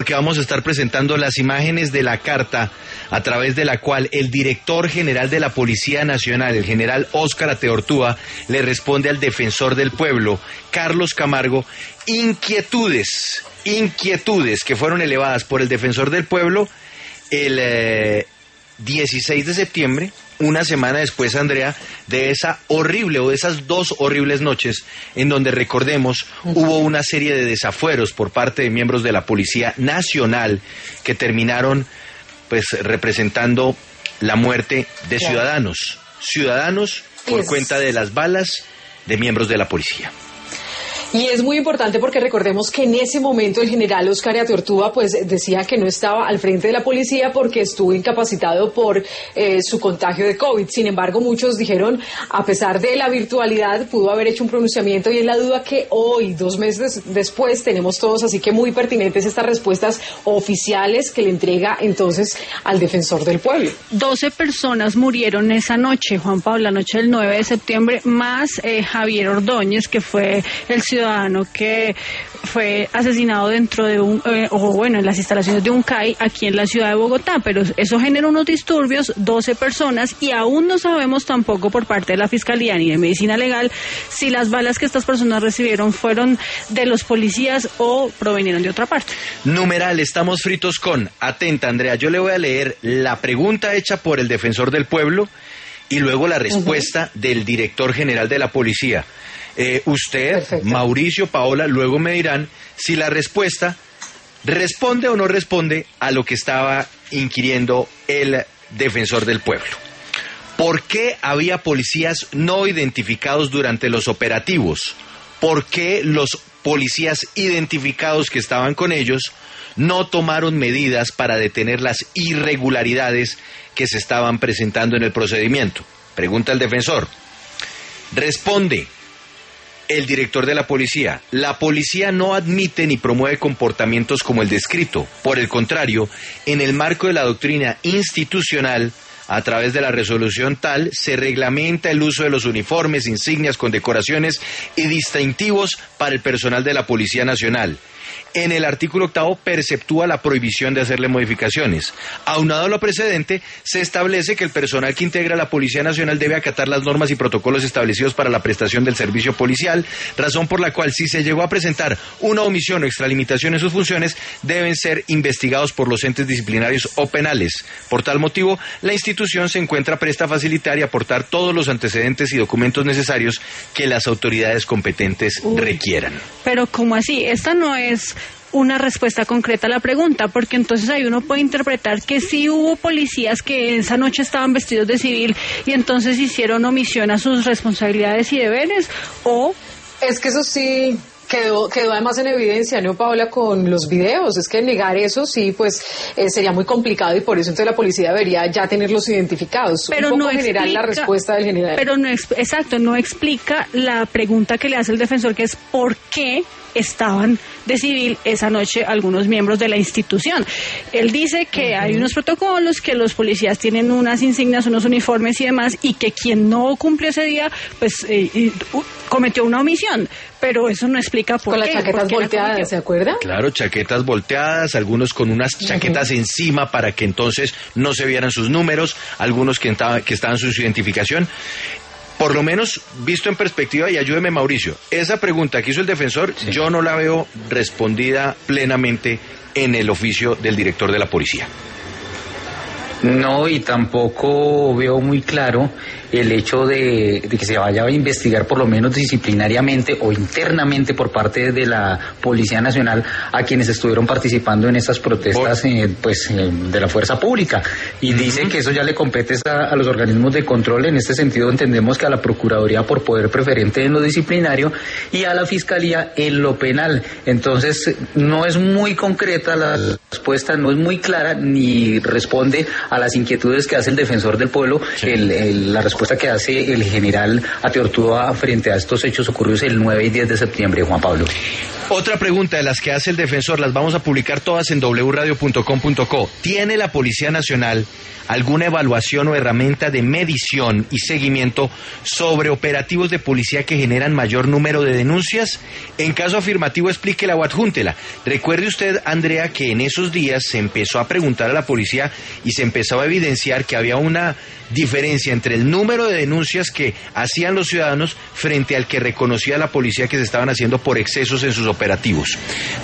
que vamos a estar presentando las imágenes de la carta a través de la cual el director general de la Policía Nacional, el general Óscar Ateortúa, le responde al defensor del pueblo, Carlos Camargo, inquietudes que fueron elevadas por el defensor del pueblo el 16 de septiembre, una semana después, Andrea, de esa horrible o de esas dos horribles noches en donde, recordemos, hubo una serie de desafueros por parte de miembros de la Policía Nacional que terminaron pues representando la muerte de ciudadanos por cuenta de las balas de miembros de la policía. Y es muy importante porque recordemos que en ese momento el general Óscar Ateortúa pues decía que no estaba al frente de la policía porque estuvo incapacitado por su contagio de COVID. Sin embargo, muchos dijeron, a pesar de la virtualidad, pudo haber hecho un pronunciamiento, y es la duda que hoy, 2 meses después, tenemos todos. Así que muy pertinentes estas respuestas oficiales que le entrega entonces al defensor del pueblo. 12 personas murieron esa noche, Juan Pablo, la noche del 9 de septiembre, más Javier Ordóñez, que fue el ciudadano que fue asesinado dentro de en las instalaciones de un CAI aquí en la ciudad de Bogotá, pero eso generó unos disturbios, 12 personas, y aún no sabemos tampoco por parte de la Fiscalía ni de Medicina Legal si las balas que estas personas recibieron fueron de los policías o provenieron de otra parte. Numeral, estamos fritos con, atenta Andrea, yo le voy a leer la pregunta hecha por el defensor del pueblo y luego la respuesta del director general de la policía. Usted, perfecto. Mauricio, Paola, luego me dirán si la respuesta responde o no responde a lo que estaba inquiriendo el defensor del pueblo. ¿Por qué había policías no identificados durante los operativos? ¿Por qué los policías identificados que estaban con ellos no tomaron medidas para detener las irregularidades que se estaban presentando en el procedimiento? Pregunta el defensor. Responde el director de la policía: la policía no admite ni promueve comportamientos como el descrito. Por el contrario, en el marco de la doctrina institucional, a través de la resolución tal, se reglamenta el uso de los uniformes, insignias, condecoraciones y distintivos para el personal de la Policía Nacional. En el artículo 8 perceptúa la prohibición de hacerle modificaciones. Aunado a lo precedente, se establece que el personal que integra la Policía Nacional debe acatar las normas y protocolos establecidos para la prestación del servicio policial, razón por la cual, si se llegó a presentar una omisión o extralimitación en sus funciones, deben ser investigados por los entes disciplinarios o penales. Por tal motivo, la institución se encuentra presta a facilitar y aportar todos los antecedentes y documentos necesarios que las autoridades competentes requieran. Pero ¿cómo así? Esta no es una respuesta concreta a la pregunta, porque entonces ahí uno puede interpretar que sí hubo policías que esa noche estaban vestidos de civil y entonces hicieron omisión a sus responsabilidades y deberes, o... Es que eso sí quedó además en evidencia, ¿no, Paola? Con los videos. Es que negar eso sí, pues sería muy complicado, y por eso entonces la policía debería ya tenerlos identificados. Pero un poco no explica, general la respuesta del general. Pero no, exacto, no explica la pregunta que le hace el defensor, que es ¿por qué estaban de civil esa noche algunos miembros de la institución? Él dice que hay unos protocolos, que los policías tienen unas insignias, unos uniformes y demás, y que quien no cumplió ese día, pues cometió una omisión, pero eso no explica por qué. Con las chaquetas volteadas, ¿se acuerda? Claro, chaquetas volteadas, algunos con unas chaquetas encima para que entonces no se vieran sus números, algunos que estaban su identificación. Por lo menos, visto en perspectiva, y ayúdeme Mauricio, esa pregunta que hizo el defensor, sí, yo no la veo respondida plenamente en el oficio del director de la policía. No, y tampoco veo muy claro el hecho de que se vaya a investigar por lo menos disciplinariamente o internamente por parte de la Policía Nacional a quienes estuvieron participando en estas protestas de la fuerza pública, y dice que eso ya le compete a los organismos de control. En este sentido entendemos que a la Procuraduría por poder preferente en lo disciplinario y a la Fiscalía en lo penal. Entonces no es muy concreta la respuesta, no es muy clara ni responde a las inquietudes que hace el defensor del pueblo, sí, la respuesta que hace el general Ateortúa frente a estos hechos ocurridos el 9 y 10 de septiembre, Juan Pablo. Otra pregunta de las que hace el defensor, las vamos a publicar todas en wradio.com.co. ¿Tiene la Policía Nacional alguna evaluación o herramienta de medición y seguimiento sobre operativos de policía que generan mayor número de denuncias? En caso afirmativo, explíquela o adjúntela. Recuerde usted, Andrea, que en esos días se empezó a preguntar a la policía y se empezó a evidenciar que había una diferencia entre el número de denuncias que hacían los ciudadanos frente al que reconocía la policía que se estaban haciendo por excesos en sus operativos.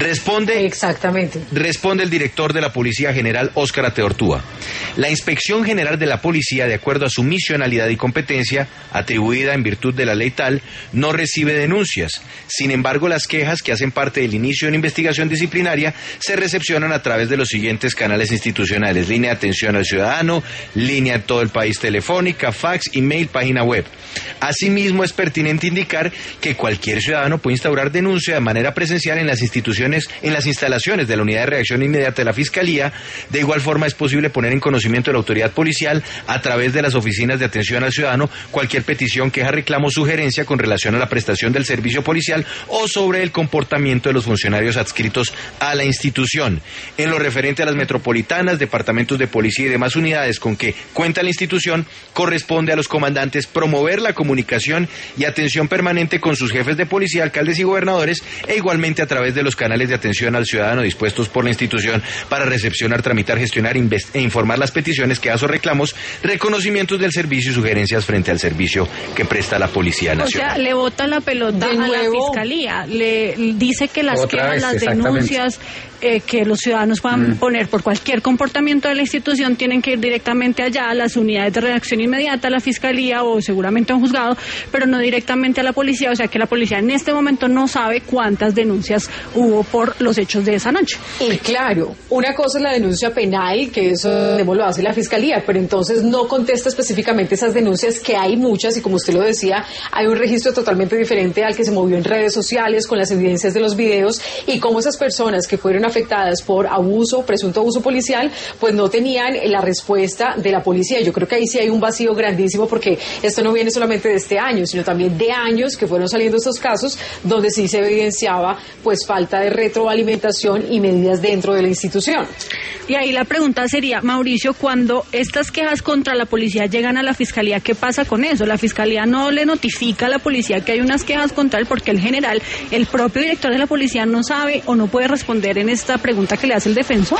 Exactamente. Responde el director de la Policía General, Óscar Ateortúa. La Inspección General de la Policía, de acuerdo a su misionalidad y competencia, atribuida en virtud de la ley tal, no recibe denuncias. Sin embargo, las quejas que hacen parte del inicio de una investigación disciplinaria se recepcionan a través de los siguientes canales institucionales: línea de atención al ciudadano, línea en todo el país telefónica, fax, email, página web. Asimismo, es pertinente indicar que cualquier ciudadano puede instaurar denuncia de manera presencial en las instalaciones de la Unidad de Reacción Inmediata de la Fiscalía. De igual forma, es posible poner en conocimiento de la autoridad policial, a través de las oficinas de atención al ciudadano, cualquier petición, queja, reclamo o sugerencia con relación a la prestación del servicio policial o sobre el comportamiento de los funcionarios adscritos a la institución. En lo referente a las metropolitanas, departamentos de policía y demás unidades con que cuenta la institución, corresponde a los comandantes promover la comunicación y atención permanente con sus jefes de policía, alcaldes y gobernadores, e igualmente a través de los canales de atención al ciudadano dispuestos por la institución para recepcionar, tramitar, gestionar e informar las peticiones, quejas o reclamos, reconocimientos del servicio y sugerencias frente al servicio que presta la Policía Nacional. O sea, le bota la pelota a la Fiscalía, le dice que las quejas, las denuncias que los ciudadanos puedan poner por cualquier comportamiento de la institución tienen que ir directamente allá a las unidades de reacción inmediata, a la Fiscalía o seguramente a un juzgado, pero no directamente a la policía. O sea que la policía en este momento no sabe cuántas denuncias hubo por los hechos de esa noche. Y claro, una cosa es la denuncia penal, que eso lo hace la Fiscalía, pero entonces no contesta específicamente esas denuncias, que hay muchas, y como usted lo decía, hay un registro totalmente diferente al que se movió en redes sociales con las evidencias de los videos, y cómo esas personas que fueron afectadas por abuso, presunto abuso policial, pues no tenían la respuesta de la policía. Yo creo que ahí sí hay un vacío grandísimo, porque esto no viene solamente de este año, sino también de años que fueron saliendo estos casos donde sí se evidenciaba pues falta de retroalimentación y medidas dentro de la institución. Y ahí la pregunta sería, Mauricio, cuando estas quejas contra la policía llegan a la Fiscalía, ¿qué pasa con eso? La Fiscalía no le notifica a la policía que hay unas quejas contra él, porque el general, el propio director de la policía, no sabe o no puede responder en esta pregunta que le hace el defensor.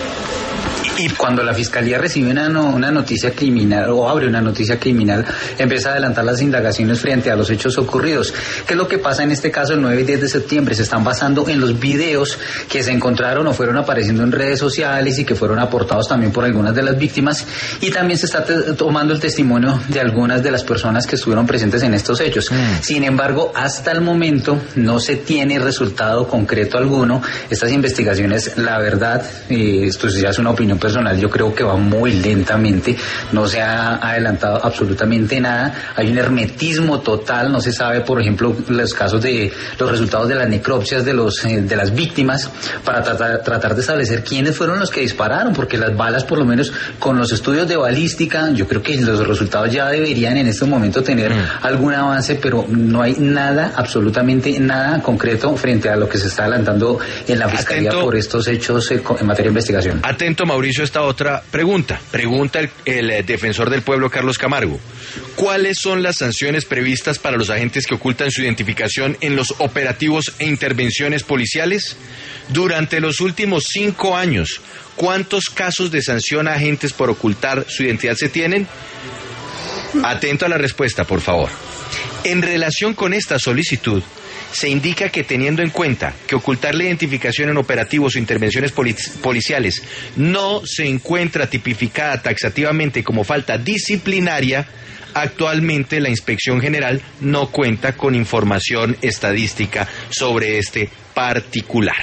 Y cuando la Fiscalía recibe una noticia criminal o abre una noticia criminal, empieza a adelantar las indagaciones frente a los hechos ocurridos. ¿Qué es lo que pasa en este caso el 9 y 10 de septiembre? Se están basando en los videos que se encontraron o fueron apareciendo en redes sociales y que fueron aportados también por algunas de las víctimas, y también se está tomando el testimonio de algunas de las personas que estuvieron presentes en estos hechos. Sin embargo, hasta el momento no se tiene resultado concreto alguno. Estas investigaciones, la verdad, esto ya es una opinión personal, yo creo que va muy lentamente, no se ha adelantado absolutamente nada, hay un hermetismo total, no se sabe, por ejemplo, los casos de los resultados de las necropsias de las víctimas, para tratar de establecer quiénes fueron los que dispararon, porque las balas, por lo menos con los estudios de balística, yo creo que los resultados ya deberían en este momento tener algún avance, pero no hay nada, absolutamente nada concreto frente a lo que se está adelantando en la Fiscalía por estos hechos en materia de investigación. Atento, Mauricio, esta otra pregunta. Pregunta el defensor del pueblo, Carlos Camargo. ¿Cuáles son las sanciones previstas para los agentes que ocultan su identificación en los operativos e intervenciones policiales? Durante los últimos 5 años, ¿cuántos casos de sanción a agentes por ocultar su identidad se tienen? Atento a la respuesta, por favor. En relación con esta solicitud, se indica que, teniendo en cuenta que ocultar la identificación en operativos o intervenciones policiales no se encuentra tipificada taxativamente como falta disciplinaria, actualmente la Inspección General no cuenta con información estadística sobre este particular.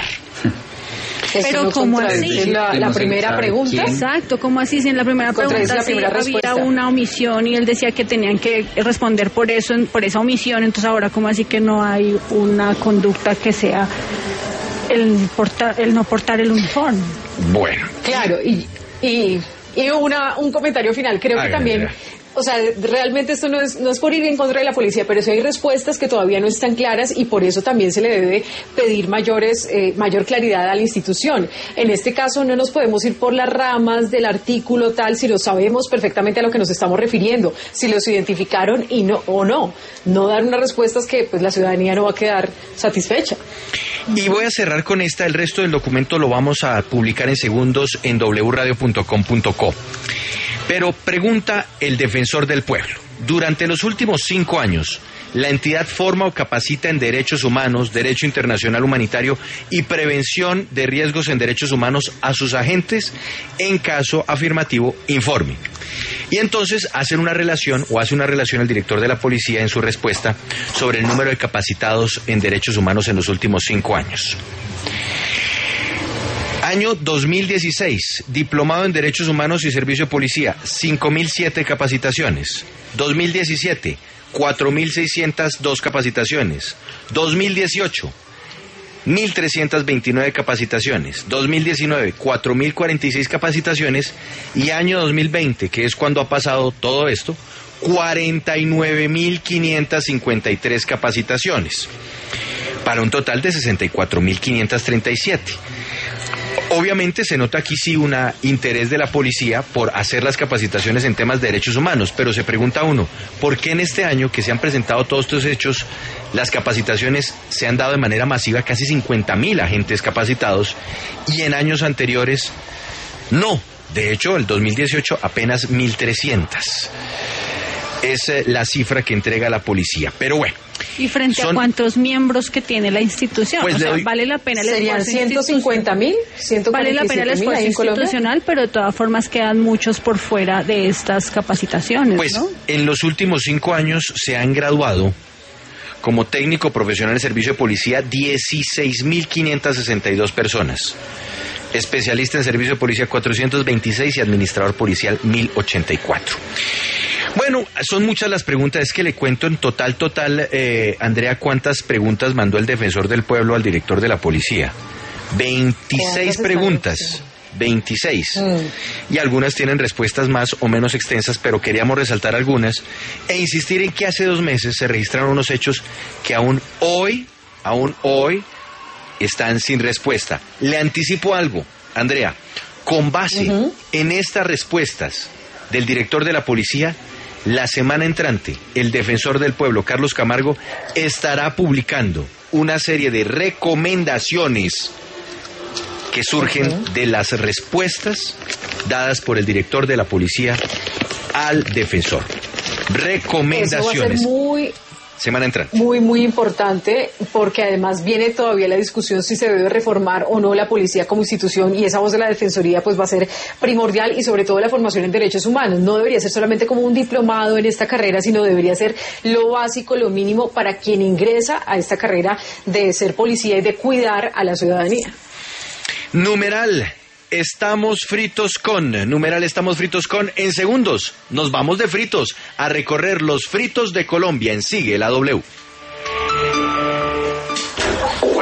Pero ¿cómo así? La primera pregunta. ¿Quién? Exacto, ¿cómo así? Si en la primera pregunta había una omisión y él decía que tenían que responder por eso, por esa omisión, entonces ahora ¿cómo así que no hay una conducta que sea el no portar el uniforme? Bueno. Claro, y un comentario final. Creo que también O sea, realmente esto no es por ir en contra de la policía, pero sí hay respuestas que todavía no están claras y por eso también se le debe pedir mayor claridad a la institución. En este caso no nos podemos ir por las ramas del artículo tal, si lo sabemos perfectamente a lo que nos estamos refiriendo, si los identificaron y no o no. No dar unas respuestas que pues la ciudadanía no va a quedar satisfecha. Y voy a cerrar con esta, el resto del documento lo vamos a publicar en segundos en wradio.com.co. Pero pregunta el defensor del pueblo, durante los últimos 5 años, ¿la entidad forma o capacita en derechos humanos, derecho internacional humanitario y prevención de riesgos en derechos humanos a sus agentes? En caso afirmativo, informe. Y entonces hace una relación el director de la policía en su respuesta sobre el número de capacitados en derechos humanos en los últimos 5 años. Año 2016, diplomado en Derechos Humanos y Servicio de Policía, 5.007 capacitaciones. 2017, 4.602 capacitaciones. 2018, 1.329 capacitaciones. 2019, 4.046 capacitaciones. Y año 2020, que es cuando ha pasado todo esto, 49.553 capacitaciones. Para un total de 64.537. Obviamente se nota aquí sí un interés de la policía por hacer las capacitaciones en temas de derechos humanos, pero se pregunta uno, ¿por qué en este año que se han presentado todos estos hechos, las capacitaciones se han dado de manera masiva, casi 50.000 agentes capacitados, y en años anteriores no? De hecho, el 2018 apenas 1.300. Es la cifra que entrega la policía, pero bueno. ¿Y frente a cuántos miembros que tiene la institución? Pues vale la pena el esfuerzo. ¿Serían 150.000? Vale la pena el esfuerzo institucional, pero de todas formas quedan muchos por fuera de estas capacitaciones, pues, ¿no? En los últimos 5 años se han graduado como técnico profesional de servicio de policía 16.562 personas. Especialista en servicio de policía 426 y administrador policial 1.084. Bueno, son muchas las preguntas, es que le cuento en total, Andrea, cuántas preguntas mandó el defensor del pueblo al director de la policía. 26 preguntas, 26. Y algunas tienen respuestas más o menos extensas, pero queríamos resaltar algunas e insistir en que hace 2 meses se registraron unos hechos que aún hoy, están sin respuesta. Le anticipo algo, Andrea, con base en estas respuestas del director de la policía, la semana entrante, el defensor del pueblo, Carlos Camargo, estará publicando una serie de recomendaciones que surgen de las respuestas dadas por el director de la policía al defensor. Recomendaciones. Semana entrante. Muy importante, porque además viene todavía la discusión si se debe reformar o no la policía como institución, y esa voz de la Defensoría pues va a ser primordial, y sobre todo la formación en derechos humanos. No debería ser solamente como un diplomado en esta carrera, sino debería ser lo básico, lo mínimo para quien ingresa a esta carrera de ser policía y de cuidar a la ciudadanía. Numeral estamos fritos con. En segundos nos vamos de fritos a recorrer los fritos de Colombia en Sigue la W.